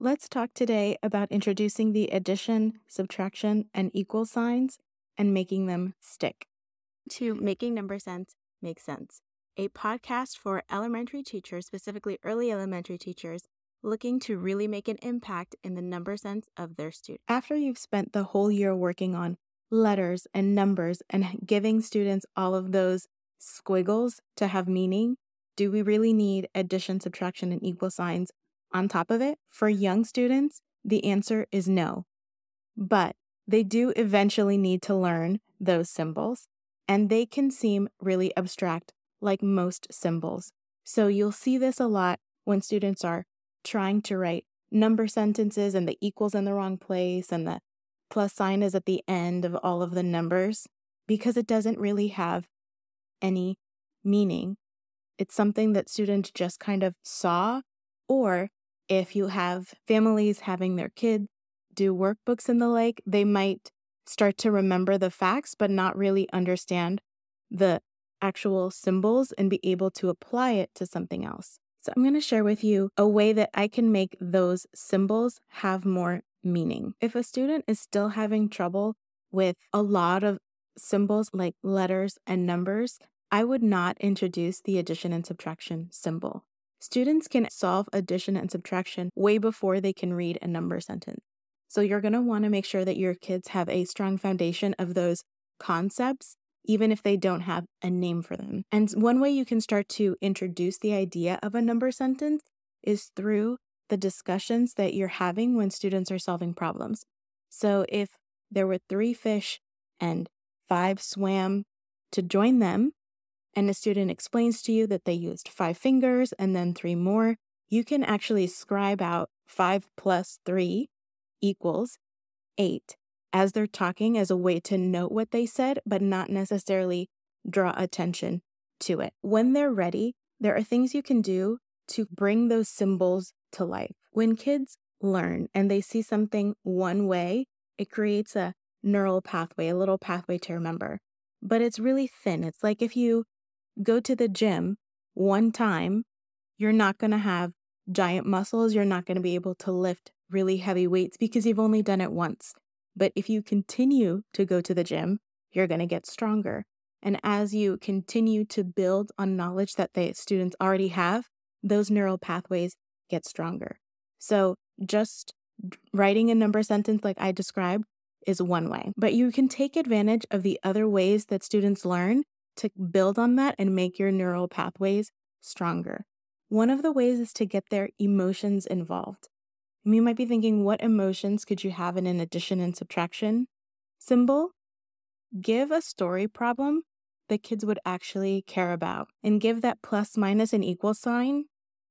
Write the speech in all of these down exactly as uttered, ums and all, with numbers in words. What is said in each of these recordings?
Let's talk today about introducing the addition, subtraction, and equal signs and making them stick. To Making Number Sense Make Sense, a podcast for elementary teachers, specifically early elementary teachers, looking to really make an impact in the number sense of their students. After you've spent the whole year working on letters and numbers and giving students all of those squiggles to have meaning, do we really need addition, subtraction, and equal signs on top of it? For young students, the answer is no. But they do eventually need to learn those symbols, and they can seem really abstract, like most symbols. So you'll see this a lot when students are trying to write number sentences and the equals in the wrong place and the plus sign is at the end of all of the numbers, because it doesn't really have any meaning. It's something that students just kind of saw, or if you have families having their kids do workbooks and the like, they might start to remember the facts but not really understand the actual symbols and be able to apply it to something else. So I'm going to share with you a way that I can make those symbols have more meaning. If a student is still having trouble with a lot of symbols like letters and numbers, I would not introduce the addition and subtraction symbol. Students can solve addition and subtraction way before they can read a number sentence. So you're going to want to make sure that your kids have a strong foundation of those concepts, even if they don't have a name for them. And one way you can start to introduce the idea of a number sentence is through the discussions that you're having when students are solving problems. So if there were three fish and five swam to join them, and a student explains to you that they used five fingers and then three more, you can actually scribe out five plus three equals eight as they're talking, as a way to note what they said, but not necessarily draw attention to it. When they're ready, there are things you can do to bring those symbols to life. When kids learn and they see something one way, it creates a neural pathway, a little pathway to remember. But it's really thin. It's like if you go to the gym one time, you're not going to have giant muscles. You're not going to be able to lift really heavy weights because you've only done it once. But if you continue to go to the gym, you're going to get stronger. And as you continue to build on knowledge that the students already have, those neural pathways get stronger. So just writing a number sentence like I described is one way. But you can take advantage of the other ways that students learn to build on that and make your neural pathways stronger. One of the ways is to get their emotions involved. You might be thinking, what emotions could you have in an addition and subtraction symbol? Give a story problem that kids would actually care about, and give that plus, minus, and equal sign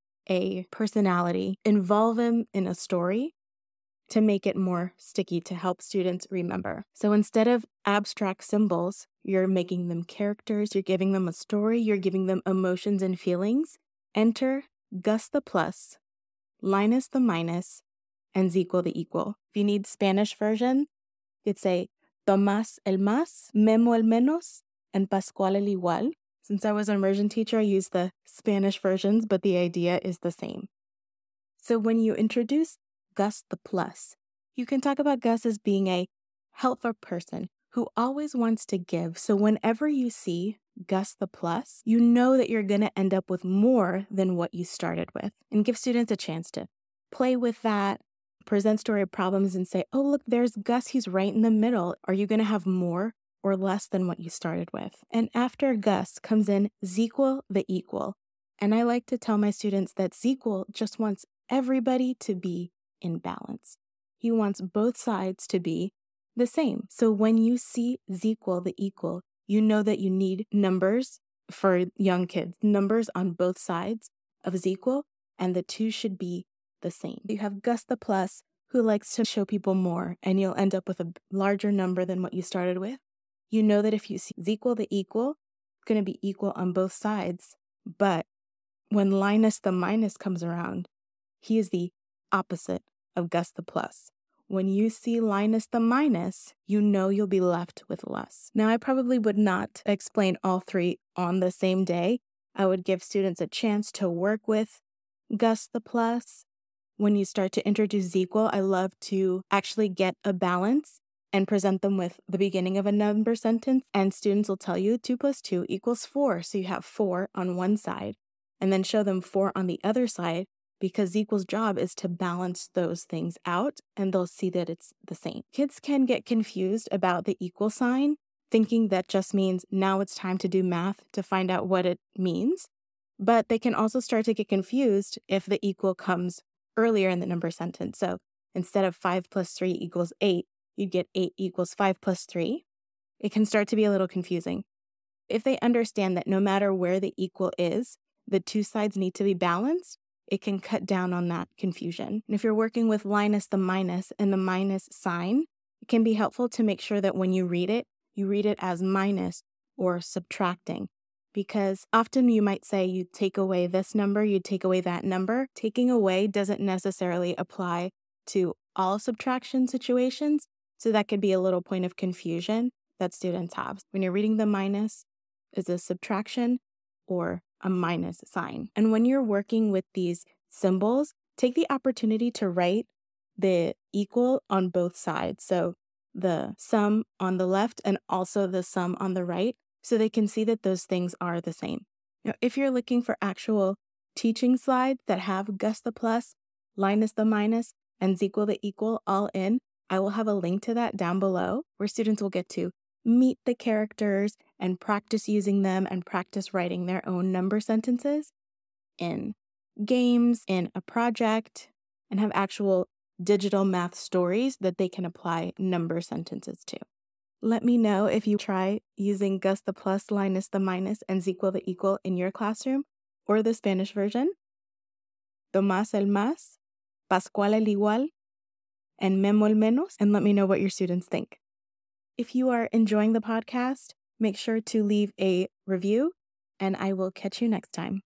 a personality. Involve them in a story to make it more sticky, to help students remember. So instead of abstract symbols, you're making them characters, you're giving them a story, you're giving them emotions and feelings. Enter Gus the plus, Linus the minus, and Zequel the equal. If you need Spanish version, you'd say Tomás el más, Memo el menos, and Pascual el igual. Since I was an immersion teacher, I used the Spanish versions, but the idea is the same. So when you introduce Gus the plus, you can talk about Gus as being a helpful person who always wants to give. So whenever you see Gus the plus, you know that you're going to end up with more than what you started with. And give students a chance to play with that, present story problems and say, oh, look, there's Gus. He's right in the middle. Are you going to have more or less than what you started with? And after Gus comes in Zequel the equal. And I like to tell my students that Zequel just wants everybody to be in balance. He wants both sides to be the same. So when you see Zequel the equal, you know that you need numbers for young kids, numbers on both sides of Zequel, and the two should be the same. You have Gus the plus, who likes to show people more, and you'll end up with a larger number than what you started with. You know that if you see Zequel the equal, it's going to be equal on both sides. But when Linus the minus comes around, he is the opposite of Gus the plus. When you see Linus the minus, you know you'll be left with less. Now, I probably would not explain all three on the same day. I would give students a chance to work with Gus the plus, when you start to introduce Z equal, I love to actually get a balance and present them with the beginning of a number sentence. And students will tell you two plus two equals four. So you have four on one side and then show them four on the other side, because Z equal's job is to balance those things out and they'll see that it's the same. Kids can get confused about the equal sign, thinking that just means now it's time to do math to find out what it means. But they can also start to get confused if the equal comes earlier in the number sentence. So instead of five plus three equals eight, you'd get eight equals five plus three. It can start to be a little confusing. If they understand that no matter where the equal is, the two sides need to be balanced, it can cut down on that confusion. And if you're working with Linus the minus and the minus sign, it can be helpful to make sure that when you read it, you read it as minus or subtracting. Because often you might say you take away this number, you take away that number. Taking away doesn't necessarily apply to all subtraction situations, so that could be a little point of confusion that students have. When you're reading the minus, is a subtraction or a minus sign. And when you're working with these symbols, take the opportunity to write the equal on both sides. So the sum on the left and also the sum on the right, so they can see that those things are the same. Now, if you're looking for actual teaching slides that have Gus the plus, Linus the minus, and Z equal the equal all in, I will have a link to that down below where students will get to meet the characters and practice using them and practice writing their own number sentences in games, in a project, and have actual digital math stories that they can apply number sentences to. Let me know if you try using Gus the plus, Linus the minus, and Z equal the equal in your classroom or the Spanish version. Tomás el más, Pascual el igual, and Memo el menos, and let me know what your students think. If you are enjoying the podcast, make sure to leave a review, and I will catch you next time.